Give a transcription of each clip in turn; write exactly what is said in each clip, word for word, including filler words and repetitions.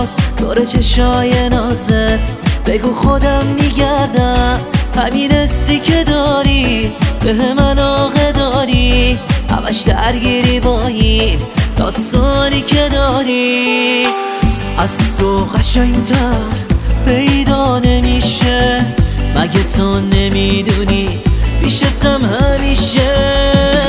باز دور چشای نازت، بگو خودم میگردم. همین حسی که داری به من علاقه داری، همش درگیری با این داستانی که داری. از تو قشنگتر پیدا نمیشه، مگه تو نمیدونی پیشتم همیشه.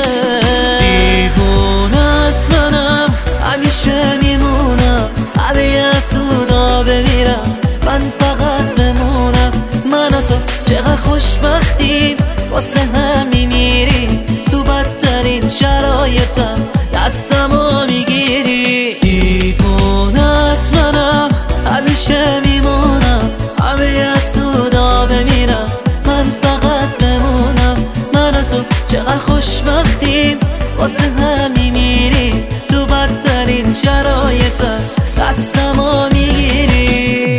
دیوونت منم، همیشه میمونم، همه حسودا بمیرم، من فقط بمونم. من و تو چقدر خوشبختیم، واسه هم میمیریم، تو بدترین شرایطم دستمو میگیری. دیوونت منم، همیشه میمونم، همه حسودا بمیرم، من فقط بمونم. من و تو چقدر خوشبختیم، واسه هم میمیریم، تو بدترین شرایطم دستمو میگیری.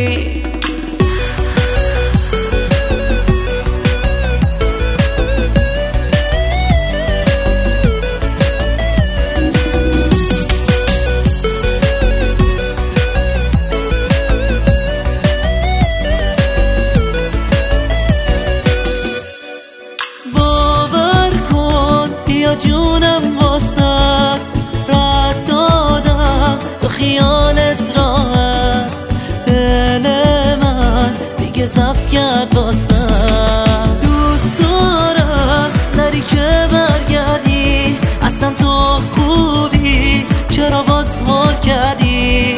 جونم واسط رد دادم، تو خیالت راحت، دل من دیگه زف کرد واسط. دوست دارم نری که برگردی، اصلا تو خوبی، چرا باز غار کردی؟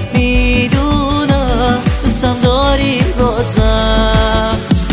میدونم دوستم داری بازم.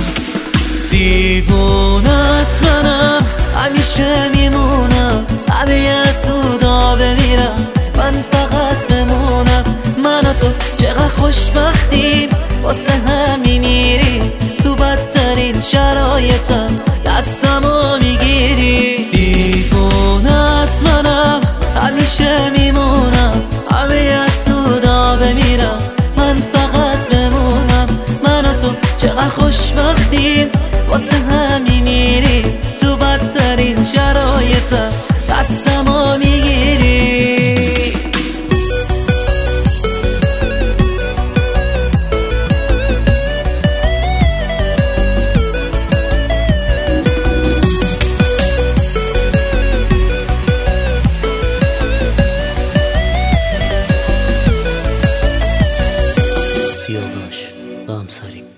دیوونت منم، همیشه میمونم، همه حسودا بمیرم، من فقط بمونم. من و تو چقدر خوشبختیم، واسه هم میمیریم، تو بدترین شرایطم دستمو میگیری. دیوونت منم، همیشه میمونم، همه حسودا بمیرم، من فقط بمونم. من و تو چقدر خوشبختیم، واسه هم میمیریم، تو بدترین شرایطم دستمو میگیری. سیاوش و همسری